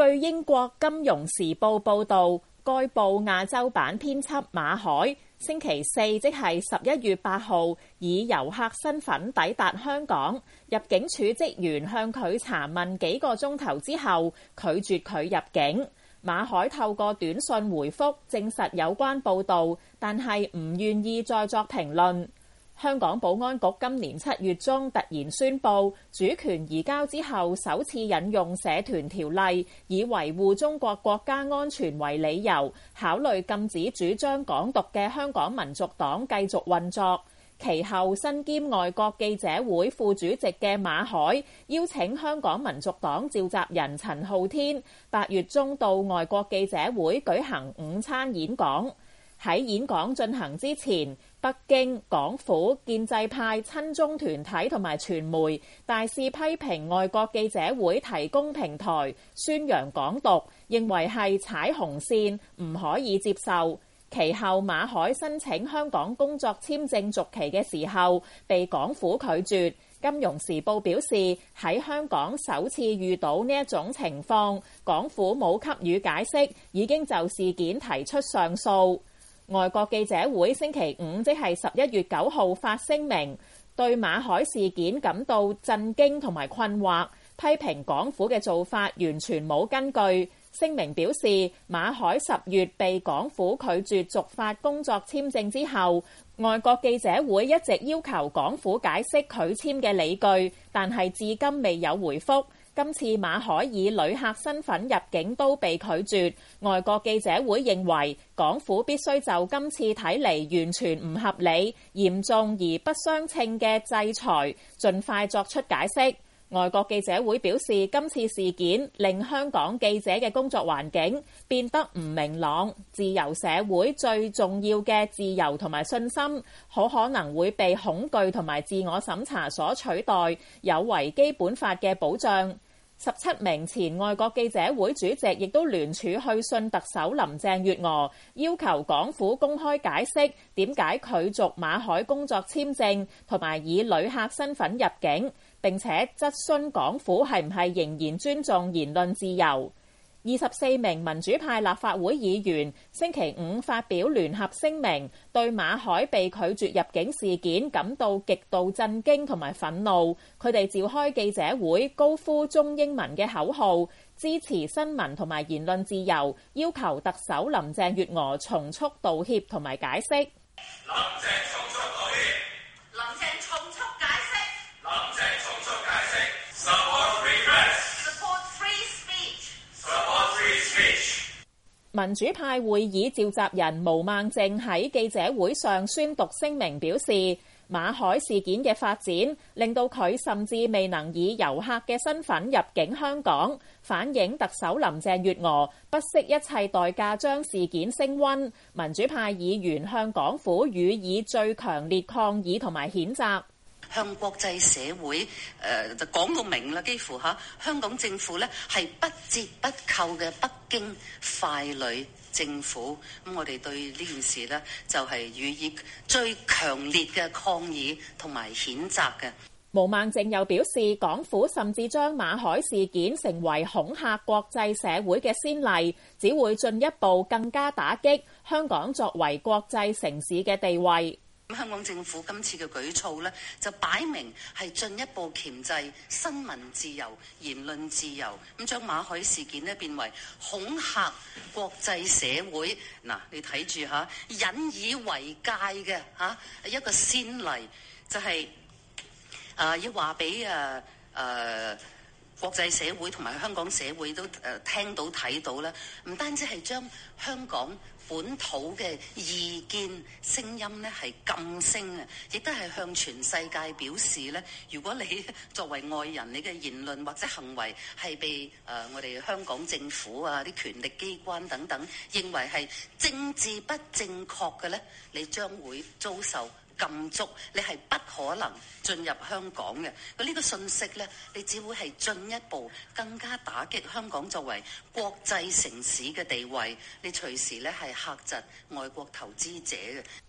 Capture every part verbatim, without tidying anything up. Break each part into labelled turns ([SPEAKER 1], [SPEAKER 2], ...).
[SPEAKER 1] 據英國金融時報報導，該報亞洲版編輯馬海星期四即係十一月八號以遊客身份抵達香港，入境處職員向佢查問幾個鐘頭之後，拒絕佢入境。馬海透過短信回覆證實有關報導，但係唔願意再作評論。香港保安局今年七月中突然宣布主權移交之後，首次引用社團條例，以維護中國國家安全為理由，考慮禁止主張港獨嘅香港民族黨繼續運作。其後，身兼外國記者會副主席嘅馬海邀請香港民族黨召集人陳浩天八月中到外國記者會舉行午餐演講。喺演講進行之前，北京、港府、建制派、親中團體同埋傳媒大肆批評外國記者會提供平台，宣揚港獨，認為係踩紅線，唔可以接受。其後，馬海申請香港工作簽證續期嘅時候，被港府拒絕。金融時報表示，喺香港首次遇到呢一種情況，港府冇給予解釋，已經就事件提出上訴。外國記者會星期五即係十一月九號發聲明，對馬海事件感到震驚同埋困惑，批評港府嘅做法完全冇根據。聲明表示，馬海十月被港府拒絕續發工作簽證之後，外國記者會一直要求港府解釋拒簽嘅理據，但係至今未有回覆。今次馬海以旅客身份入境都被拒絕，外國記者會認為港府必須就今次睇嚟完全唔合理、嚴重而不相稱嘅制裁，盡快作出解釋。外國記者會表示，今次事件令香港記者嘅工作環境變得唔明朗，自由社會最重要嘅自由同埋信心，好可能會被恐懼同埋自我審查所取代，有違基本法嘅保障。十七名前外國記者會主席亦都聯署去信特首林鄭月娥，要求港府公開解釋點解拒絕馬海工作簽證同埋以旅客身份入境，並且質詢港府係唔係仍然尊重言論自由。二十四名民主派立法會議員星期五發表聯合聲明，對馬海被拒絕入境事件感到極度震驚同埋憤怒。佢哋召開記者會，高呼中英文嘅口號，支持新聞同埋言論自由，要求特首林鄭月娥從速道歉同埋解釋。林鄭從速道歉，林鄭從速解釋，林鄭從速解釋。Support free press，support free speech，support free speech。民主派會議召集人毛孟靜喺記者會上宣讀聲明，表示馬海事件嘅發展令到佢甚至未能以遊客嘅身份入境香港，反映特首林鄭月娥不惜一切代價將事件升溫。民主派議員向港府予以最強烈抗議同埋譴責，
[SPEAKER 2] 向國際社會誒就講到明啦，幾乎嚇香港政府咧係不折不扣嘅北京傀儡政府。咁我哋對呢件事呢，就係予以最強烈嘅抗議同埋譴責嘅。
[SPEAKER 1] 毛孟靜又表示，港府甚至將馬海事件成為恐嚇國際社會嘅先例，只會進一步更加打擊香港作為國際城市嘅地位。
[SPEAKER 2] 香港政府今次嘅舉措呢，就擺明係進一步鉗制新聞自由、言論自由，咁將馬海事件呢變為恐嚇國際社會。嗱，你睇住嚇，引以為戒嘅嚇一個先例，就係、是、啊要話俾誒誒國際社會同埋香港社會都誒、呃、聽到睇到啦，唔單止係將香港本土嘅意見聲音咧係噤聲啊，亦都係向全世界表示咧，如果你作為外人，你嘅言論或者行為係被誒、呃、我哋香港政府啊啲權力機關等等認為係政治不正確嘅咧，你將會遭受禁足，你係不可能進入香港嘅。佢呢個信息呢，你只會係進一步更加打擊香港作為國際城市嘅地位。你隨時呢係嚇窒外國投資者嘅。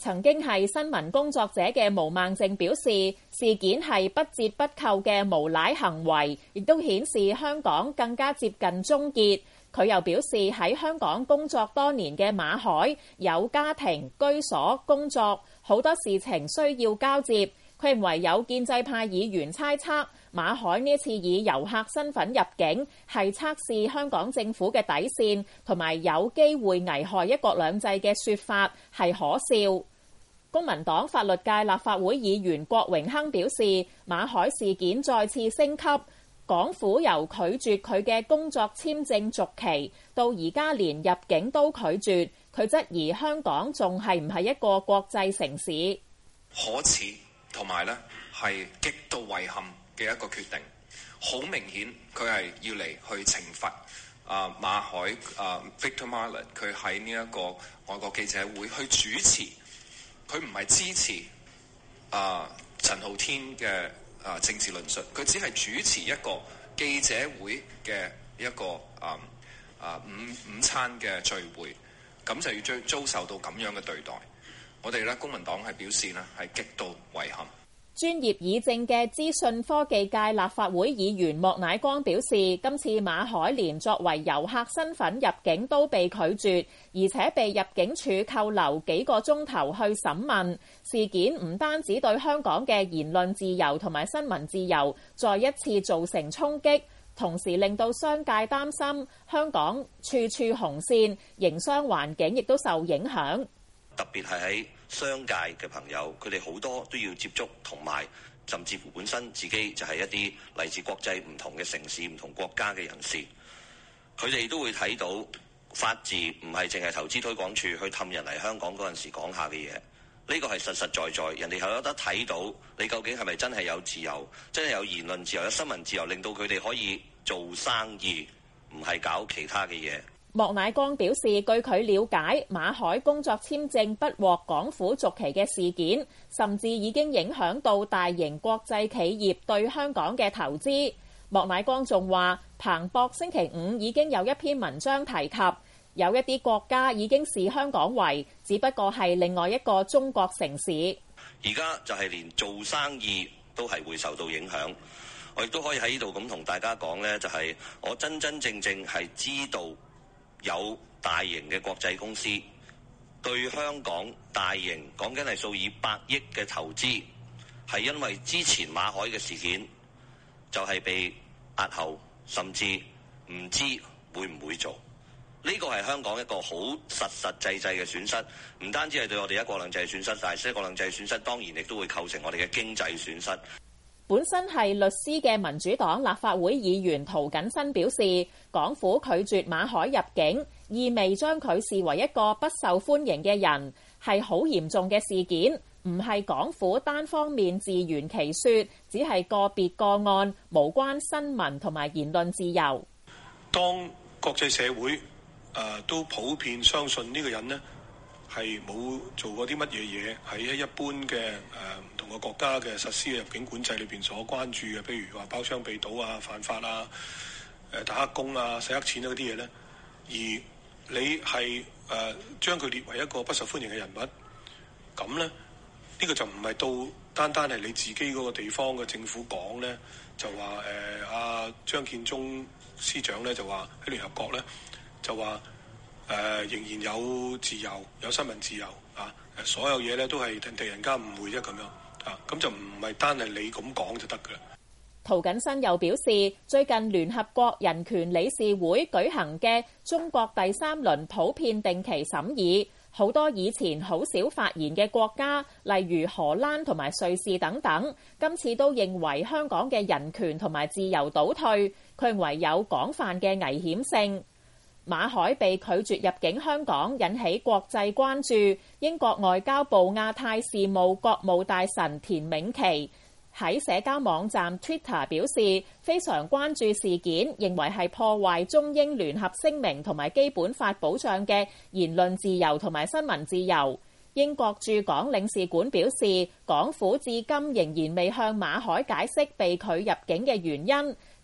[SPEAKER 1] 曾經係新聞工作者嘅毛孟靜表示，事件係不折不扣嘅無賴行為，亦都顯示香港更加接近終結。佢又表示喺香港工作多年嘅馬凱有家庭、居所、工作，好多事情需要交接。佢認為有建制派議員猜測馬凱呢次以遊客身份入境係測試香港政府嘅底線，同埋有機會危害一國兩制嘅說法係可笑。公民黨法律界立法會議員郭榮鏗表示，馬凱事件再次升級，港府由拒絕佢嘅工作簽證續期，到而家連入境都拒絕，佢質疑香港仲係唔係一個國際城市。
[SPEAKER 3] 可恥同埋咧係極度遺憾嘅一個決定，好明顯佢係要嚟去懲罰啊馬凱啊 Victor Marlett， 佢喺呢一個外國記者會去主持。佢唔係支持啊陳浩天嘅啊政治論述，佢只係主持一個記者會嘅一個啊啊午午餐嘅聚會，咁就要遭遭受到咁樣嘅對待。我哋咧公民黨係表示咧係極度遺憾。
[SPEAKER 1] 專業議政嘅資訊科技界立法會議員莫乃光表示，今次馬凱連作為遊客身份入境都被拒絕，而且被入境處扣留幾個鐘頭去審問。事件唔單止對香港嘅言論自由同埋新聞自由再一次造成衝擊，同時令到商界擔心香港處處紅線，營商環境亦都受影響。
[SPEAKER 4] 特別係喺商界嘅朋友，佢哋好多都要接觸，同埋甚至乎本身自己就係一啲嚟自國際唔同嘅城市、唔同國家嘅人士，佢哋都會睇到法治唔係淨係投資推廣署去氹人嚟香港嗰陣時講下嘅嘢，呢個係實實在在，人哋係有得睇到你究竟係咪真係有自由，真係有言論自由、有新聞自由，令到佢哋可以做生意，唔係搞其他嘅嘢。
[SPEAKER 1] 莫乃光表示，據佢了解，馬凱工作簽證不獲港府續期嘅事件，甚至已經影響到大型國際企業對香港嘅投資。莫乃光仲話，彭博星期五已經有一篇文章提及，有一啲國家已經視香港為只不過係另外一個中國城市。
[SPEAKER 4] 而家就係連做生意都係會受到影響。我亦都可以喺呢度咁同大家講呢，就係我真真正正係知道有大型嘅國際公司對香港大型講緊係數以百億嘅投資，係因為之前馬凱嘅事件就係被押後，甚至唔知會唔會做。呢個係香港一個好實實際際嘅損失，唔單止係對我哋一國兩制嘅損失，但係一國兩制嘅損失當然亦都會構成我哋嘅經濟損失。
[SPEAKER 1] 本身係律師嘅民主黨立法會議員涂謹申表示，港府拒絕馬凱入境，意味將佢視為一個不受歡迎嘅人，係好嚴重嘅事件，唔係港府單方面自圓其說，只係個別個案，無關新聞同埋言論自由。
[SPEAKER 5] 當國際社會誒、呃、都普遍相信呢個人呢係冇做過啲乜嘢嘢，喺一般嘅誒唔同嘅國家嘅實施嘅入境管制裏邊所關注嘅，譬如話包槍被賭啊、犯法啊、誒打黑工啊、洗黑錢啊嗰啲嘢咧，而你係誒、呃、將佢列為一個不受歡迎嘅人物，咁咧呢、呢個就唔係到單單係你自己嗰個地方嘅政府講咧，就話誒阿張建宗司長咧就話喺聯合國咧就話。誒、呃、仍然有自由，有新聞自由啊！誒所有嘢咧都係替人家誤會啫，咁樣啊，咁就唔係單係你咁講就得㗎。
[SPEAKER 1] 涂謹申又表示，最近聯合國人權理事會舉行嘅中國第三輪普遍定期審議，好多以前好少發言嘅國家，例如荷蘭同埋瑞士等等，今次都認為香港嘅人權同埋自由倒退，佢認為有廣泛嘅危險性。馬凱被拒絕入境香港，引起國際關注。英國外交部亞太事務國務大臣田銘琪喺社交網站 Twitter 表示，非常關注事件，認為係破壞中英聯合聲明同埋基本法保障嘅言論自由同埋新聞自由。英國駐港領事館表示，港府至今仍然未向馬凱解釋被拒入境嘅原因。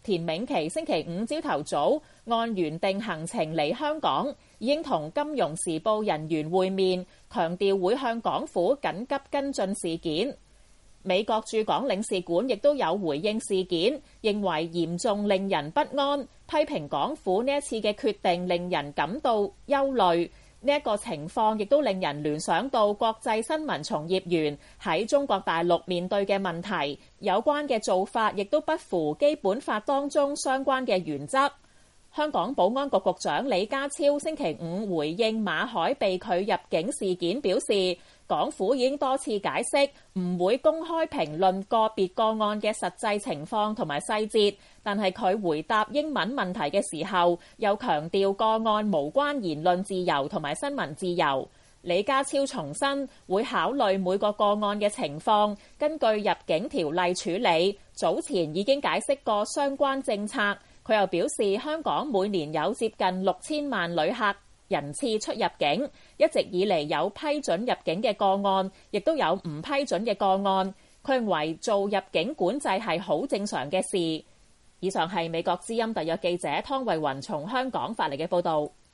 [SPEAKER 1] 田銘琪星期五朝頭早按原定行程嚟香港，已經同《金融時報》人員會面，強調會向港府緊急跟進事件。美國駐港領事館亦都有回應事件，認為嚴重令人不安，批評港府呢一次嘅決定令人感到憂慮。呢一個情況亦都令人聯想到國際新聞從業員喺中國大陸面對嘅問題，有關嘅做法亦都不符基本法當中相關嘅原則。香港保安局局長李家超星期五回應馬凱被拒入境事件表示，港府已經多次解釋唔會公開評論個別個案嘅實際情況同埋細節，但係佢回答英文問題嘅時候，又強調個案無關言論自由同埋新聞自由。李家超重申會考慮每個個案嘅情況，根據入境條例處理。早前已經解釋過相關政策。佢又表示，香港每年有接近六千萬旅客人次出入境，一直以嚟有批准入境嘅個案，亦都有唔批准嘅個案。佢認為做入境管制係好正常嘅事。以上係美國之音特約記者湯慧雲從香港發嚟嘅報導。